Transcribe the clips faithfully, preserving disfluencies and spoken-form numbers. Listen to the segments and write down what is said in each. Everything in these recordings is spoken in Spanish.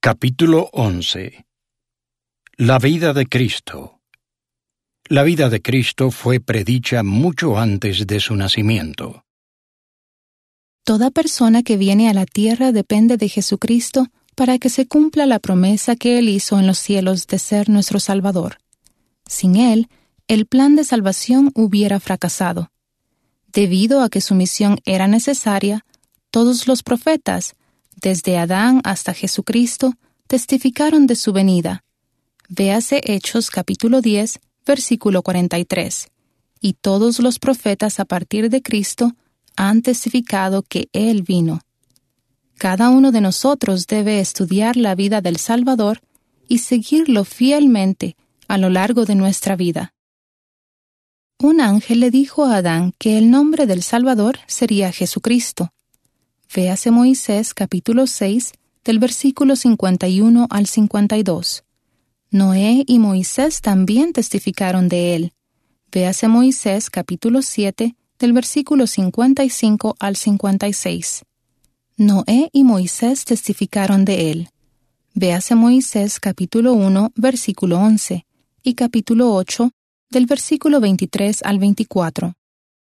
Capítulo once. La vida de Cristo. La vida de Cristo fue predicha mucho antes de su nacimiento. Toda persona que viene a la tierra depende de Jesucristo para que se cumpla la promesa que Él hizo en los cielos de ser nuestro Salvador. Sin Él, el plan de salvación hubiera fracasado. Debido a que su misión era necesaria, todos los profetas, desde Adán hasta Jesucristo, testificaron de su venida. Véase Hechos capítulo diez, versículo cuarenta y tres. Y todos los profetas a partir de Cristo han testificado que Él vino. Cada uno de nosotros debe estudiar la vida del Salvador y seguirlo fielmente a lo largo de nuestra vida. Un ángel le dijo a Adán que el nombre del Salvador sería Jesucristo. Véase Moisés capítulo seis, del versículo cincuenta y uno al cincuenta y dos. Noé y Moisés también testificaron de él. Véase Moisés capítulo siete, del versículo cincuenta y cinco al cincuenta y seis. Noé y Moisés testificaron de él. Véase Moisés capítulo uno, versículo once, y capítulo ocho, del versículo veintitrés al veinticuatro.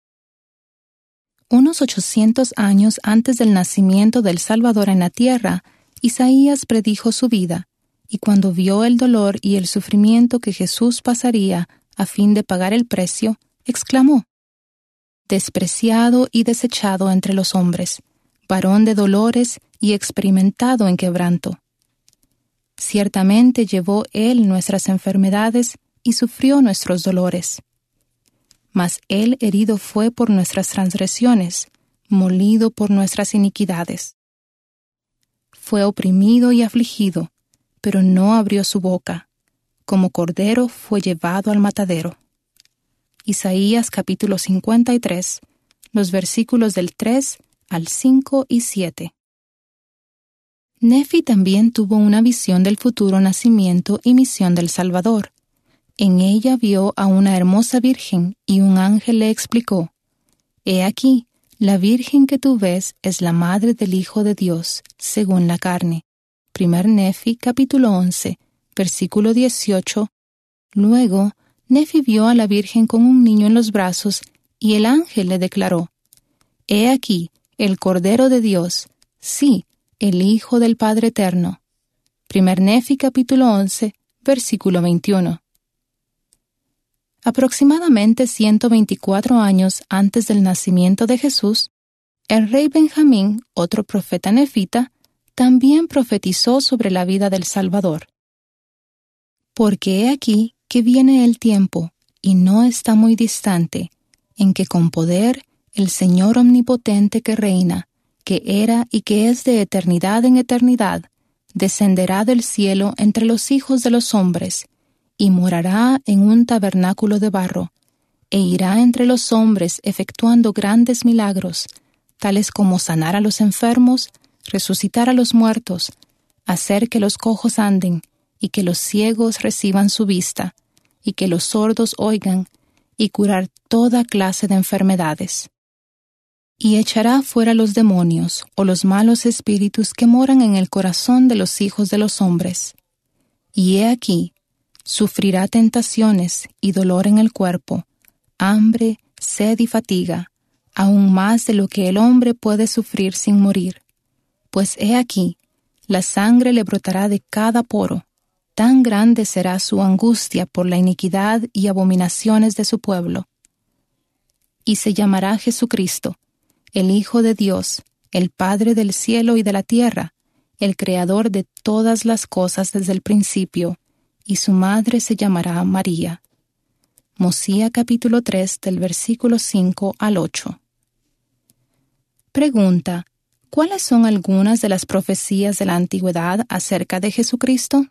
Unos ochocientos años antes del nacimiento del Salvador en la tierra, Isaías predijo su vida, y cuando vio el dolor y el sufrimiento que Jesús pasaría a fin de pagar el precio, exclamó: «Despreciado y desechado entre los hombres, varón de dolores y experimentado en quebranto. Ciertamente llevó Él nuestras enfermedades y sufrió nuestros dolores. Mas Él herido fue por nuestras transgresiones, molido por nuestras iniquidades. Fue oprimido y afligido, pero no abrió su boca. Como cordero fue llevado al matadero». Isaías capítulo cincuenta y tres, los versículos del tres al cinco y siete. Nefi también tuvo una visión del futuro nacimiento y misión del Salvador. En ella vio a una hermosa virgen y un ángel le explicó: «He aquí, la virgen que tú ves es la madre del Hijo de Dios, según la carne». Primer Nefi, capítulo once, versículo dieciocho. Luego, Nefi vio a la virgen con un niño en los brazos y el ángel le declaró: «He aquí, el Cordero de Dios, sí, el Hijo del Padre Eterno». Primer Nefi, capítulo once, versículo veintiuno. Aproximadamente ciento veinticuatro años antes del nacimiento de Jesús, el rey Benjamín, otro profeta nefita, también profetizó sobre la vida del Salvador. «Porque he aquí que viene el tiempo, y no está muy distante, en que con poder el Señor omnipotente que reina, que era y que es de eternidad en eternidad, descenderá del cielo entre los hijos de los hombres, y morará en un tabernáculo de barro, e irá entre los hombres efectuando grandes milagros, tales como sanar a los enfermos, resucitar a los muertos, hacer que los cojos anden, y que los ciegos reciban su vista, y que los sordos oigan, y curar toda clase de enfermedades. Y echará fuera los demonios o los malos espíritus que moran en el corazón de los hijos de los hombres. Y he aquí, sufrirá tentaciones y dolor en el cuerpo, hambre, sed y fatiga, aún más de lo que el hombre puede sufrir sin morir. Pues he aquí, la sangre le brotará de cada poro, tan grande será su angustia por la iniquidad y abominaciones de su pueblo. Y se llamará Jesucristo, el Hijo de Dios, el Padre del cielo y de la tierra, el Creador de todas las cosas desde el principio, y su madre se llamará María». Mosía capítulo tres, del versículo cinco al ocho. Pregunta: ¿cuáles son algunas de las profecías de la antigüedad acerca de Jesucristo?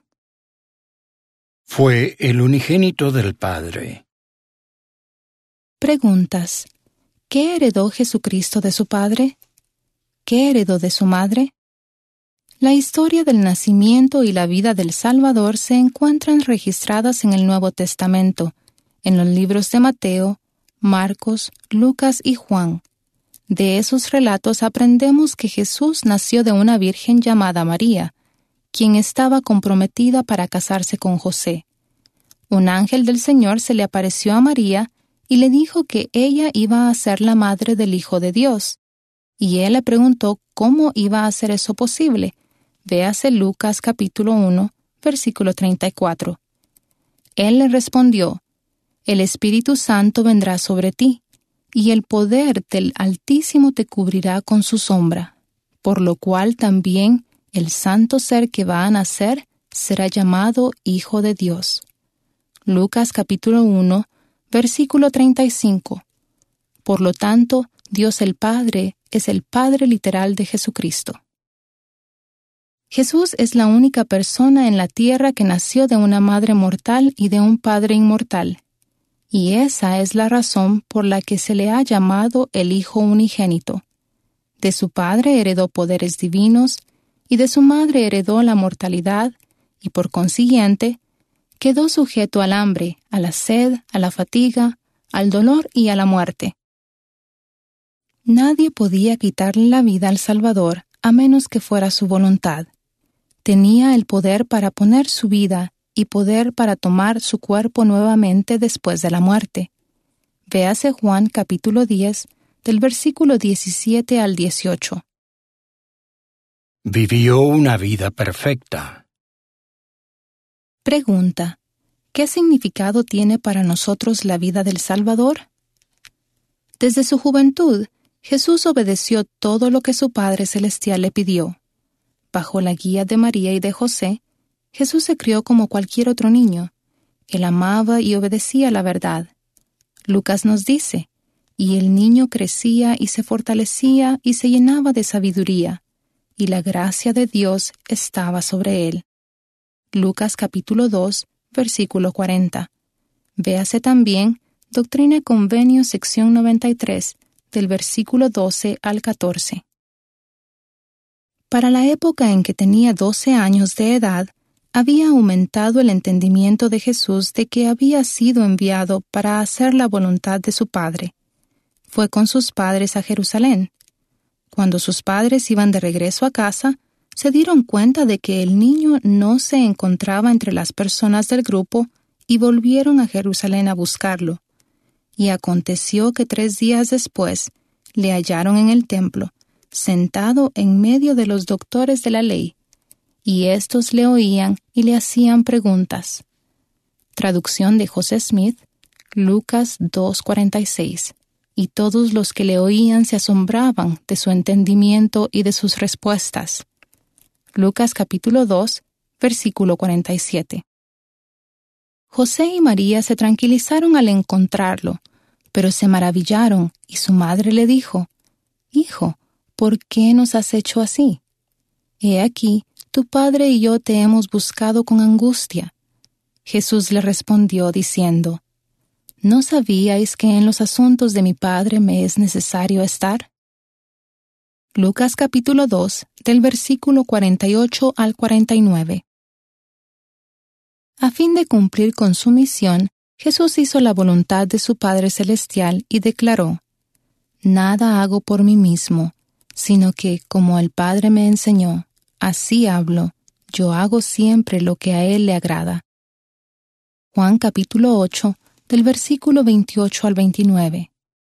Fue el unigénito del Padre. Preguntas: ¿qué heredó Jesucristo de su Padre? ¿Qué heredó de su madre? La historia del nacimiento y la vida del Salvador se encuentran registradas en el Nuevo Testamento, en los libros de Mateo, Marcos, Lucas y Juan. De esos relatos aprendemos que Jesús nació de una virgen llamada María, quien estaba comprometida para casarse con José. Un ángel del Señor se le apareció a María y le dijo que ella iba a ser la madre del Hijo de Dios. Y él le preguntó cómo iba a ser eso posible. Véase Lucas capítulo uno, versículo treinta y cuatro. Él le respondió: El Espíritu Santo vendrá sobre ti, y el poder del Altísimo te cubrirá con su sombra, por lo cual también el santo ser que va a nacer será llamado Hijo de Dios. Lucas capítulo uno, versículo treinta y cinco. Por lo tanto, Dios el Padre es el Padre literal de Jesucristo. Jesús es la única persona en la tierra que nació de una madre mortal y de un padre inmortal, y esa es la razón por la que se le ha llamado el Hijo unigénito. De su padre heredó poderes divinos, y de su madre heredó la mortalidad, y por consiguiente, quedó sujeto al hambre, a la sed, a la fatiga, al dolor y a la muerte. Nadie podía quitarle la vida al Salvador a menos que fuera su voluntad. Tenía el poder para poner su vida y poder para tomar su cuerpo nuevamente después de la muerte. Véase Juan capítulo diez, del versículo diecisiete al dieciocho. Vivió una vida perfecta. Pregunta: ¿qué significado tiene para nosotros la vida del Salvador? Desde su juventud, Jesús obedeció todo lo que su Padre Celestial le pidió. Bajo la guía de María y de José, Jesús se crió como cualquier otro niño. Él amaba y obedecía la verdad. Lucas nos dice: y el niño crecía y se fortalecía y se llenaba de sabiduría, y la gracia de Dios estaba sobre él. Lucas capítulo dos, versículo cuarenta. Véase también Doctrina y Convenio, sección noventa y tres, del versículo doce al catorce. Para la época en que tenía doce años de edad, había aumentado el entendimiento de Jesús de que había sido enviado para hacer la voluntad de su Padre. Fue con sus padres a Jerusalén. Cuando sus padres iban de regreso a casa, se dieron cuenta de que el niño no se encontraba entre las personas del grupo y volvieron a Jerusalén a buscarlo. Y aconteció que tres días después le hallaron en el templo, sentado en medio de los doctores de la ley, y éstos le oían y le hacían preguntas. Traducción de José Smith, Lucas dos cuarenta y seis. Y todos los que le oían se asombraban de su entendimiento y de sus respuestas. Lucas capítulo dos, versículo cuarenta y siete. José y María se tranquilizaron al encontrarlo, pero se maravillaron, y su madre le dijo: Hijo, ¿por qué nos has hecho así? He aquí, tu padre y yo te hemos buscado con angustia. Jesús le respondió diciendo: ¿No sabíais que en los asuntos de mi Padre me es necesario estar? Lucas capítulo dos, del versículo cuarenta y ocho al cuarenta y nueve. A fin de cumplir con su misión, Jesús hizo la voluntad de su Padre Celestial y declaró: Nada hago por mí mismo, sino que, como el Padre me enseñó, así hablo, yo hago siempre lo que a Él le agrada. Juan capítulo ocho, del versículo veintiocho al veintinueve.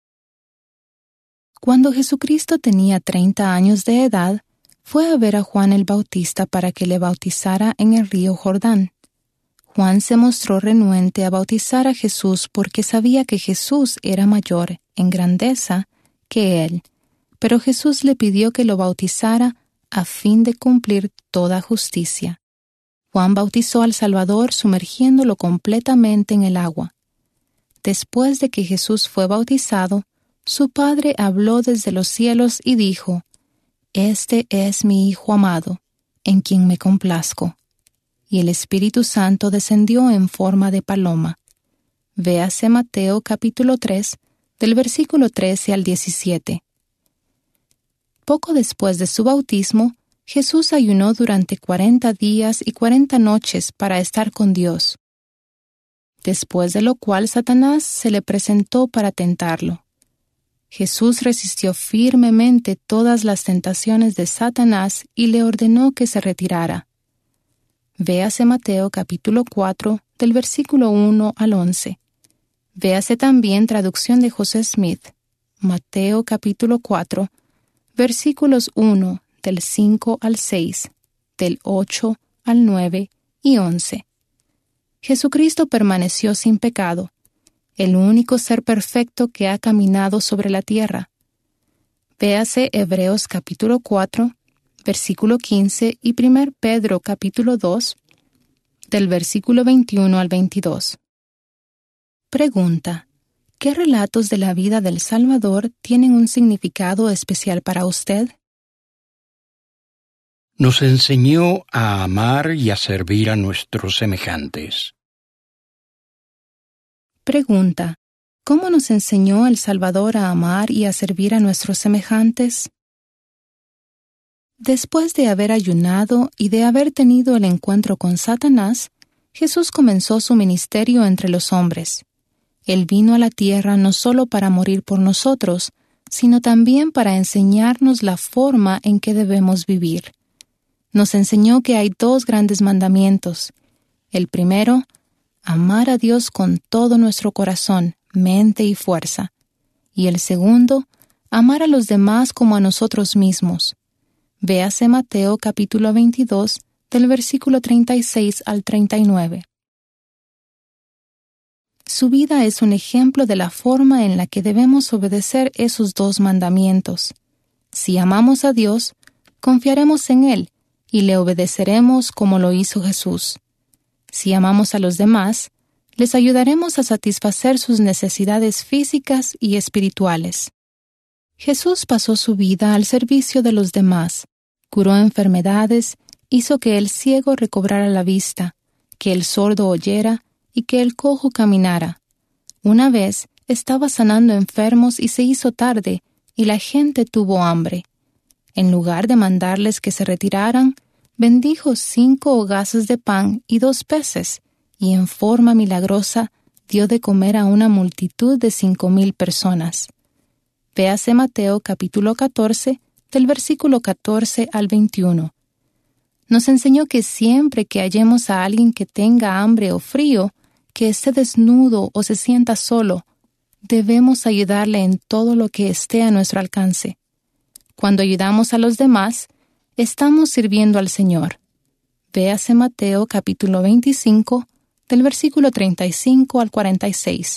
Cuando Jesucristo tenía treinta años de edad, fue a ver a Juan el Bautista para que le bautizara en el río Jordán. Juan se mostró renuente a bautizar a Jesús porque sabía que Jesús era mayor en grandeza que él, pero Jesús le pidió que lo bautizara a fin de cumplir toda justicia. Juan bautizó al Salvador sumergiéndolo completamente en el agua. Después de que Jesús fue bautizado, su Padre habló desde los cielos y dijo: Este es mi Hijo amado, en quien me complazco. Y el Espíritu Santo descendió en forma de paloma. Véase Mateo capítulo tres, del versículo trece al diecisiete. Poco después de su bautismo, Jesús ayunó durante cuarenta días y cuarenta noches para estar con Dios. Después de lo cual Satanás se le presentó para tentarlo. Jesús resistió firmemente todas las tentaciones de Satanás y le ordenó que se retirara. Véase Mateo capítulo cuatro, del versículo uno al once. Véase también traducción de José Smith, Mateo capítulo cuatro, versículos uno, del cinco al seis, del ocho al nueve y once. Jesucristo permaneció sin pecado, el único ser perfecto que ha caminado sobre la tierra. Véase Hebreos capítulo cuatro, versículo quince y primero Pedro capítulo dos, del versículo veintiuno al veintidós. Pregunta: ¿qué relatos de la vida del Salvador tienen un significado especial para usted? Nos enseñó a amar y a servir a nuestros semejantes. Pregunta: ¿cómo nos enseñó el Salvador a amar y a servir a nuestros semejantes? Después de haber ayunado y de haber tenido el encuentro con Satanás, Jesús comenzó su ministerio entre los hombres. Él vino a la tierra no solo para morir por nosotros, sino también para enseñarnos la forma en que debemos vivir. Nos enseñó que hay dos grandes mandamientos. El primero, amar a Dios con todo nuestro corazón, mente y fuerza. Y el segundo, amar a los demás como a nosotros mismos. Véase Mateo capítulo veintidós, del versículo treinta y seis al treinta y nueve. Su vida es un ejemplo de la forma en la que debemos obedecer esos dos mandamientos. Si amamos a Dios, confiaremos en Él y le obedeceremos como lo hizo Jesús. Si amamos a los demás, les ayudaremos a satisfacer sus necesidades físicas y espirituales. Jesús pasó su vida al servicio de los demás, curó enfermedades, hizo que el ciego recobrara la vista, que el sordo oyera y que el cojo caminara. Una vez estaba sanando enfermos y se hizo tarde, y la gente tuvo hambre. En lugar de mandarles que se retiraran, bendijo cinco hogazas de pan y dos peces, y en forma milagrosa dio de comer a una multitud de cinco mil personas. Véase Mateo capítulo catorce, del versículo catorce al veintiuno. Nos enseñó que siempre que hallemos a alguien que tenga hambre o frío, que esté desnudo o se sienta solo, debemos ayudarle en todo lo que esté a nuestro alcance. Cuando ayudamos a los demás, estamos sirviendo al Señor. Véase Mateo capítulo veinticinco, del versículo treinta y cinco al cuarenta y seis.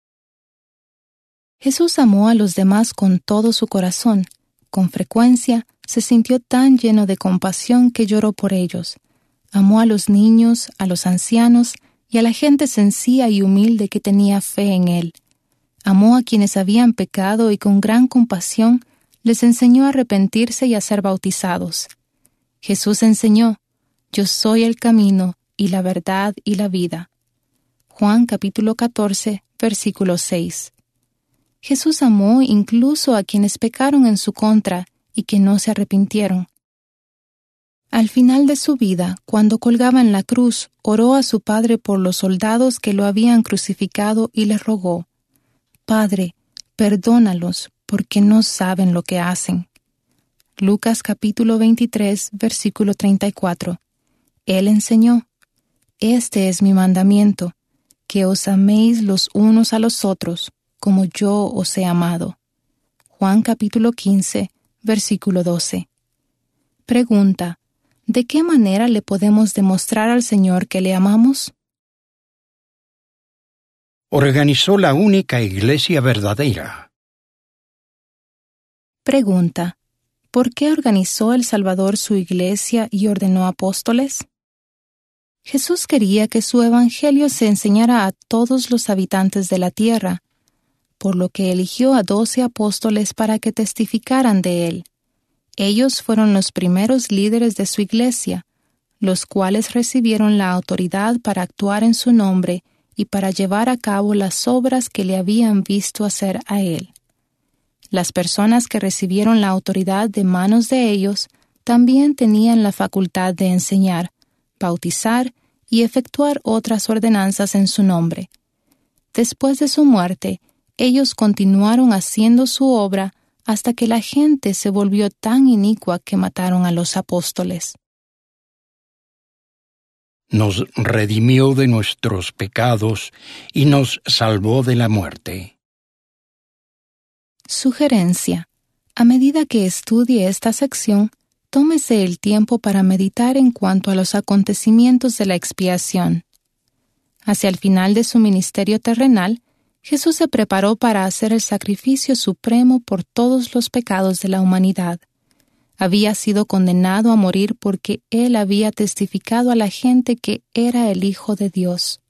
Jesús amó a los demás con todo su corazón. Con frecuencia se sintió tan lleno de compasión que lloró por ellos. Amó a los niños, a los ancianos y a la gente sencilla y humilde que tenía fe en Él. Amó a quienes habían pecado y con gran compasión les enseñó a arrepentirse y a ser bautizados. Jesús enseñó: «Yo soy el camino y la verdad y la vida». Juan capítulo catorce, versículo seis. Jesús amó incluso a quienes pecaron en su contra y que no se arrepintieron. Al final de su vida, cuando colgaba en la cruz, oró a su Padre por los soldados que lo habían crucificado y le rogó: «Padre, perdónalos, porque no saben lo que hacen». Lucas capítulo veintitrés, versículo treinta y cuatro. Él enseñó: «Este es mi mandamiento, que os améis los unos a los otros, como yo os he amado». Juan capítulo quince, versículo doce. Pregunta: ¿de qué manera le podemos demostrar al Señor que le amamos? Organizó la única iglesia verdadera. Pregunta: ¿por qué organizó el Salvador su iglesia y ordenó apóstoles? Jesús quería que su evangelio se enseñara a todos los habitantes de la tierra, por lo que eligió a doce apóstoles para que testificaran de él. Ellos fueron los primeros líderes de su iglesia, los cuales recibieron la autoridad para actuar en su nombre y para llevar a cabo las obras que le habían visto hacer a él. Las personas que recibieron la autoridad de manos de ellos también tenían la facultad de enseñar, bautizar y efectuar otras ordenanzas en su nombre. Después de su muerte, ellos continuaron haciendo su obra hasta que la gente se volvió tan inicua que mataron a los apóstoles. nos redimió de nuestros pecados y nos salvó de la muerte. Sugerencia. A medida que estudie esta sección, tómese el tiempo para meditar en cuanto a los acontecimientos de la expiación. Hacia el final de su ministerio terrenal, Jesús se preparó para hacer el sacrificio supremo por todos los pecados de la humanidad. Había sido condenado a morir porque Él había testificado a la gente que era el Hijo de Dios.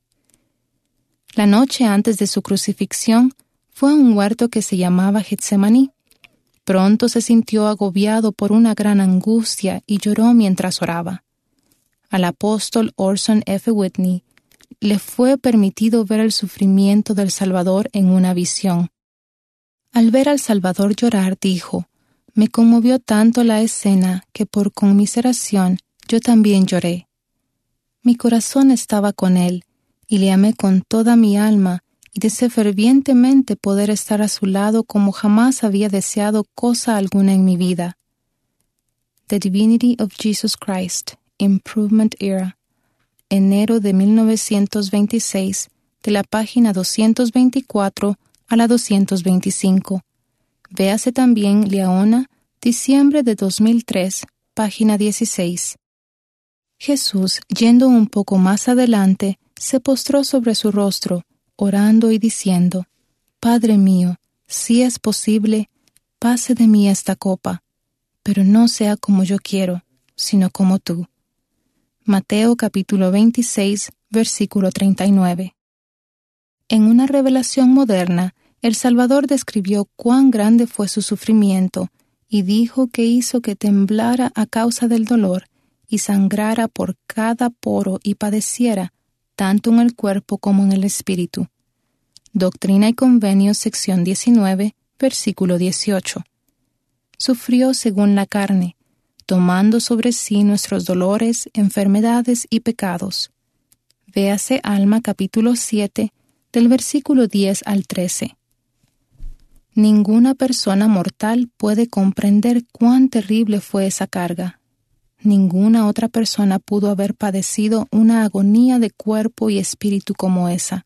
La noche antes de su crucifixión, fue a un huerto que se llamaba Getsemaní. Pronto se sintió agobiado por una gran angustia y lloró mientras oraba. Al apóstol Orson F. Whitney le fue permitido ver el sufrimiento del Salvador en una visión. Al ver al Salvador llorar, dijo: «Me conmovió tanto la escena que por conmiseración yo también lloré. Mi corazón estaba con él, y le amé con toda mi alma, y deseé fervientemente poder estar a su lado como jamás había deseado cosa alguna en mi vida». The Divinity of Jesus Christ, Improvement Era, enero de mil novecientos veintiséis, de la página doscientos veinticuatro a la doscientos veinticinco. Véase también Liaona, diciembre de dos mil tres, página dieciséis. Jesús, yendo un poco más adelante, se postró sobre su rostro, orando y diciendo: «Padre mío, si es posible, pase de mí esta copa, pero no sea como yo quiero, sino como tú». Mateo capítulo veintiséis, versículo treinta y nueve. En una revelación moderna, el Salvador describió cuán grande fue su sufrimiento y dijo que hizo que temblara a causa del dolor y sangrara por cada poro y padeciera, tanto en el cuerpo como en el espíritu. Doctrina y Convenios, sección diecinueve, versículo dieciocho. Sufrió según la carne, tomando sobre sí nuestros dolores, enfermedades y pecados. Véase Alma capítulo siete, del versículo diez al trece. Ninguna persona mortal puede comprender cuán terrible fue esa carga. Ninguna otra persona pudo haber padecido una agonía de cuerpo y espíritu como esa.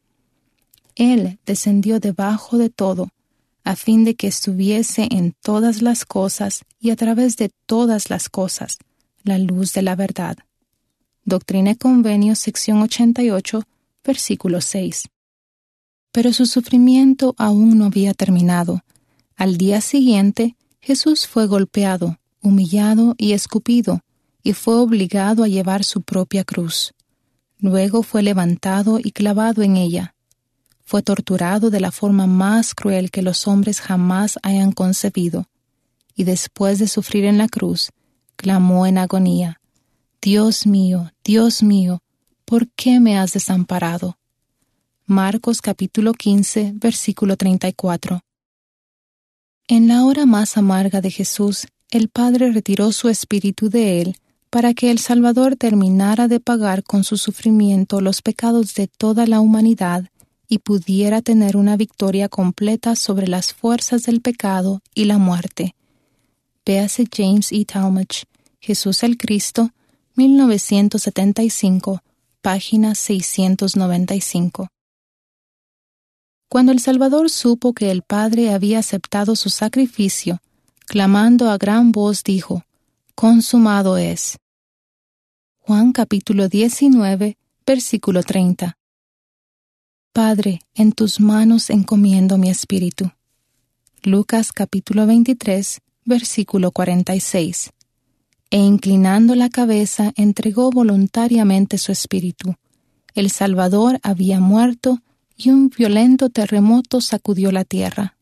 Él descendió debajo de todo, a fin de que estuviese en todas las cosas y a través de todas las cosas, la luz de la verdad. Doctrina y Convenios, sección ochenta y ocho, versículo seis. Pero su sufrimiento aún no había terminado. Al día siguiente, Jesús fue golpeado, humillado y escupido, y fue obligado a llevar su propia cruz. Luego fue levantado y clavado en ella. Fue torturado de la forma más cruel que los hombres jamás hayan concebido, y después de sufrir en la cruz, clamó en agonía: «Dios mío, Dios mío, ¿por qué me has desamparado?». Marcos capítulo quince, versículo treinta y cuatro. En la hora más amarga de Jesús, el Padre retiró su espíritu de él para que el Salvador terminara de pagar con su sufrimiento los pecados de toda la humanidad y pudiera tener una victoria completa sobre las fuerzas del pecado y la muerte. Véase James E. Talmage, Jesús el Cristo, mil novecientos setenta y cinco, página seiscientos noventa y cinco. Cuando el Salvador supo que el Padre había aceptado su sacrificio, clamando a gran voz dijo: «Consumado es». Juan capítulo diecinueve, versículo treinta. Padre, en tus manos encomiendo mi espíritu. Lucas capítulo veintitrés, versículo cuarenta y seis. E inclinando la cabeza entregó voluntariamente su espíritu. El Salvador había muerto y un violento terremoto sacudió la tierra.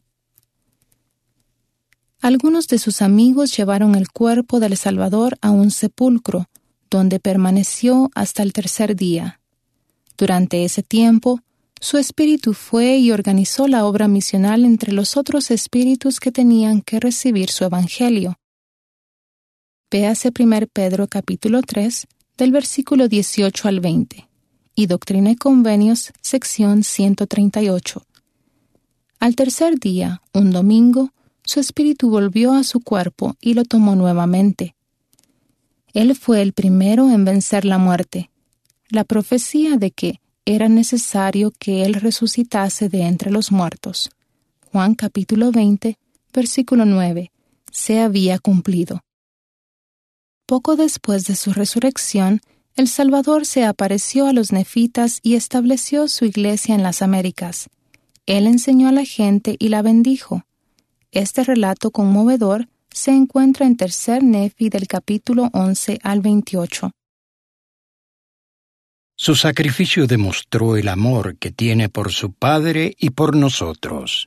Algunos de sus amigos llevaron el cuerpo del Salvador a un sepulcro, donde permaneció hasta el tercer día. Durante ese tiempo, su espíritu fue y organizó la obra misional entre los otros espíritus que tenían que recibir su evangelio. Véase primero Pedro capítulo tres, del versículo dieciocho al veinte. Y Doctrina y Convenios, sección ciento treinta y ocho. Al tercer día, un domingo, su espíritu volvió a su cuerpo y lo tomó nuevamente. Él fue el primero en vencer la muerte. la profecía de que era necesario que Él resucitase de entre los muertos, Juan capítulo veinte, versículo nueve, se había cumplido. Poco después de su resurrección, el Salvador se apareció a los nefitas y estableció su iglesia en las Américas. Él enseñó a la gente y la bendijo. Este relato conmovedor se encuentra en Tercer Nefi del capítulo once al veintiocho. Su sacrificio demostró el amor que tiene por su Padre y por nosotros.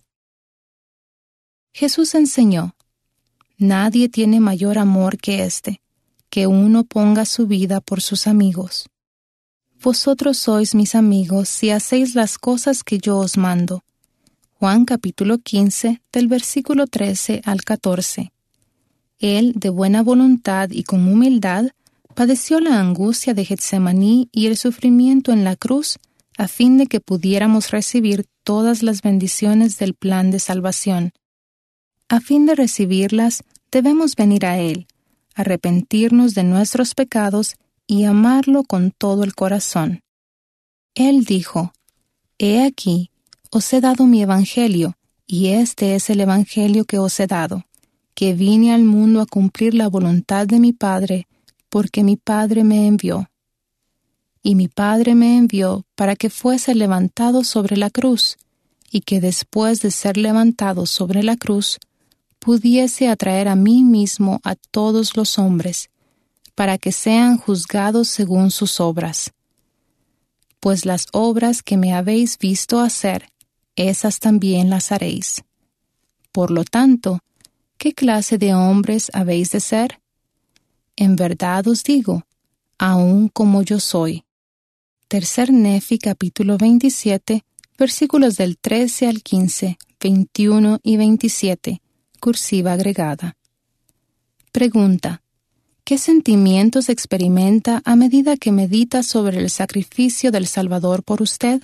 Jesús enseñó: nadie tiene mayor amor que este, que uno ponga su vida por sus amigos. Vosotros sois mis amigos si hacéis las cosas que yo os mando. Juan capítulo quince, del versículo trece al catorce. Él, de buena voluntad y con humildad, padeció la angustia de Getsemaní y el sufrimiento en la cruz, a fin de que pudiéramos recibir todas las bendiciones del plan de salvación. A fin de recibirlas, debemos venir a Él, arrepentirnos de nuestros pecados y amarlo con todo el corazón. Él dijo: He aquí, os he dado mi evangelio, y este es el evangelio que os he dado, que vine al mundo a cumplir la voluntad de mi Padre, porque mi Padre me envió. Y mi Padre me envió para que fuese levantado sobre la cruz, y que después de ser levantado sobre la cruz, pudiese atraer a mí mismo a todos los hombres, para que sean juzgados según sus obras. Pues las obras que me habéis visto hacer, esas también las haréis. Por lo tanto, ¿qué clase de hombres habéis de ser? En verdad os digo, aun como yo soy. Tercer Nefi capítulo veintisiete, versículos del trece al quince, veintiuno y veintisiete, cursiva agregada. Pregunta: ¿qué sentimientos experimenta a medida que medita sobre el sacrificio del Salvador por usted?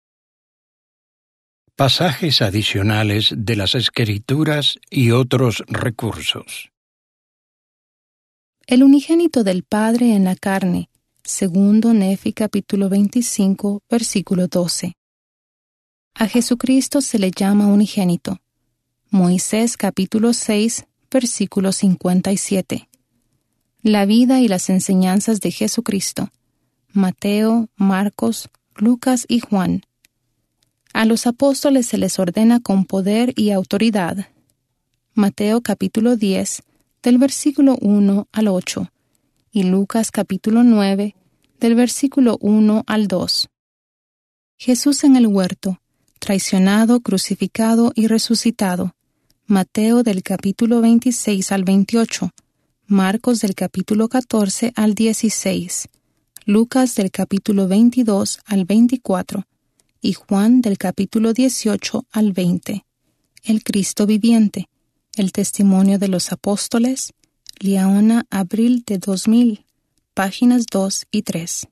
Pasajes adicionales de las Escrituras y otros recursos. El unigénito del Padre en la carne, segundo Nefi capítulo veinticinco, versículo doce. A Jesucristo se le llama unigénito. Moisés capítulo seis, versículo cincuenta y siete. La vida y las enseñanzas de Jesucristo. Mateo, Marcos, Lucas y Juan. A los apóstoles se les ordena con poder y autoridad. Mateo capítulo diez, del versículo uno al ocho, y Lucas capítulo nueve, del versículo uno al dos. Jesús en el huerto, traicionado, crucificado y resucitado. Mateo del capítulo veintiséis al veintiocho, Marcos del capítulo catorce al dieciséis, Lucas del capítulo veintidós al veinticuatro, y Juan del capítulo dieciocho al veinte. El Cristo viviente, el testimonio de los apóstoles, Liaona, abril de dos mil, páginas dos y tres.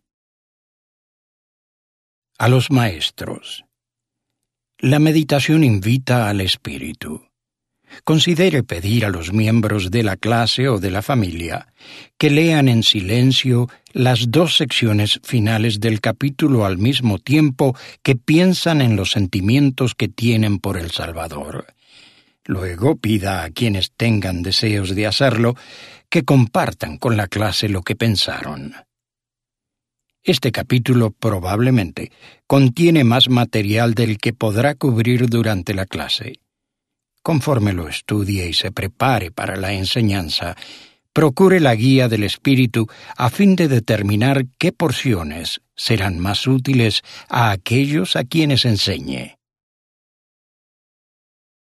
A los maestros. La meditación invita al espíritu. Considere pedir a los miembros de la clase o de la familia que lean en silencio las dos secciones finales del capítulo al mismo tiempo que piensan en los sentimientos que tienen por el Salvador. Luego pida a quienes tengan deseos de hacerlo que compartan con la clase lo que pensaron. Este capítulo probablemente contiene más material del que podrá cubrir durante la clase. Conforme lo estudie y se prepare para la enseñanza, procure la guía del Espíritu a fin de determinar qué porciones serán más útiles a aquellos a quienes enseñe.